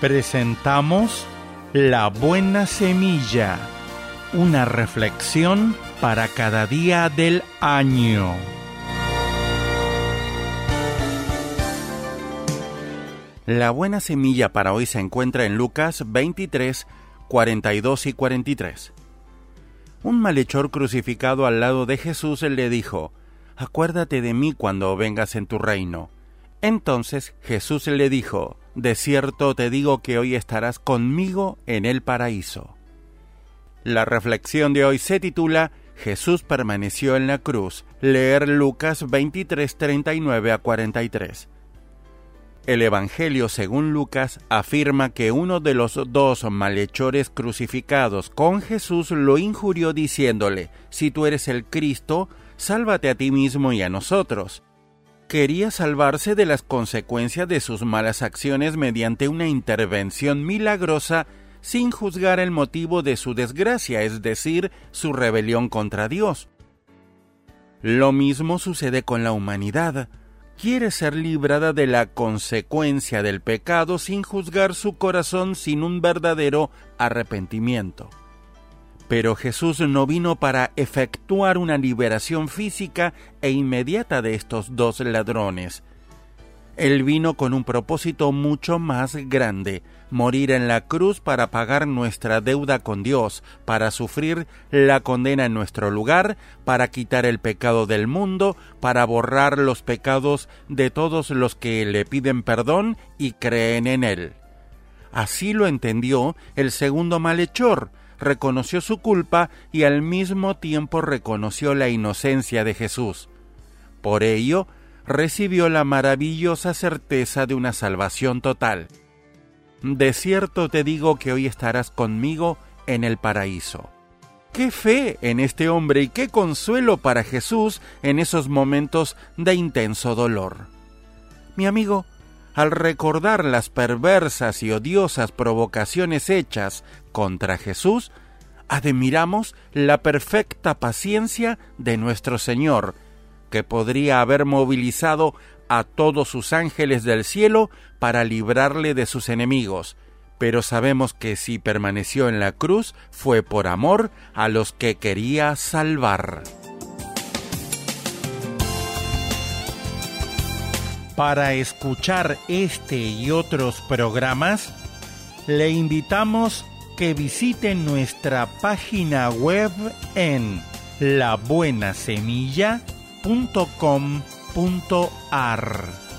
Presentamos La Buena Semilla, una reflexión para cada día del año. La buena semilla para hoy se encuentra en Lucas 23, 42 y 43. Un malhechor crucificado al lado de Jesús le dijo: «Acuérdate de mí cuando vengas en tu reino». Entonces Jesús le dijo: «De cierto te digo que hoy estarás conmigo en el paraíso». La reflexión de hoy se titula Jesús permaneció en la cruz. Leer Lucas 23, 39 a 43. El Evangelio según Lucas afirma que uno de los dos malhechores crucificados con Jesús lo injurió diciéndole: «Si tú eres el Cristo, sálvate a ti mismo y a nosotros». Quería salvarse de las consecuencias de sus malas acciones mediante una intervención milagrosa sin juzgar el motivo de su desgracia, es decir, su rebelión contra Dios. Lo mismo sucede con la humanidad. Quiere ser librada de la consecuencia del pecado sin juzgar su corazón, sin un verdadero arrepentimiento. Pero Jesús no vino para efectuar una liberación física e inmediata de estos dos ladrones. Él vino con un propósito mucho más grande: morir en la cruz para pagar nuestra deuda con Dios, para sufrir la condena en nuestro lugar, para quitar el pecado del mundo, para borrar los pecados de todos los que le piden perdón y creen en Él. Así lo entendió el segundo malhechor. Reconoció su culpa y al mismo tiempo reconoció la inocencia de Jesús. Por ello, recibió la maravillosa certeza de una salvación total. De cierto te digo que hoy estarás conmigo en el paraíso. ¡Qué fe en este hombre y qué consuelo para Jesús en esos momentos de intenso dolor! Mi amigo, al recordar las perversas y odiosas provocaciones hechas contra Jesús, admiramos la perfecta paciencia de nuestro Señor, que podría haber movilizado a todos sus ángeles del cielo para librarle de sus enemigos, pero sabemos que si permaneció en la cruz fue por amor a los que quería salvar. Para escuchar este y otros programas, le invitamos que visite nuestra página web en labuenasemilla.com.ar.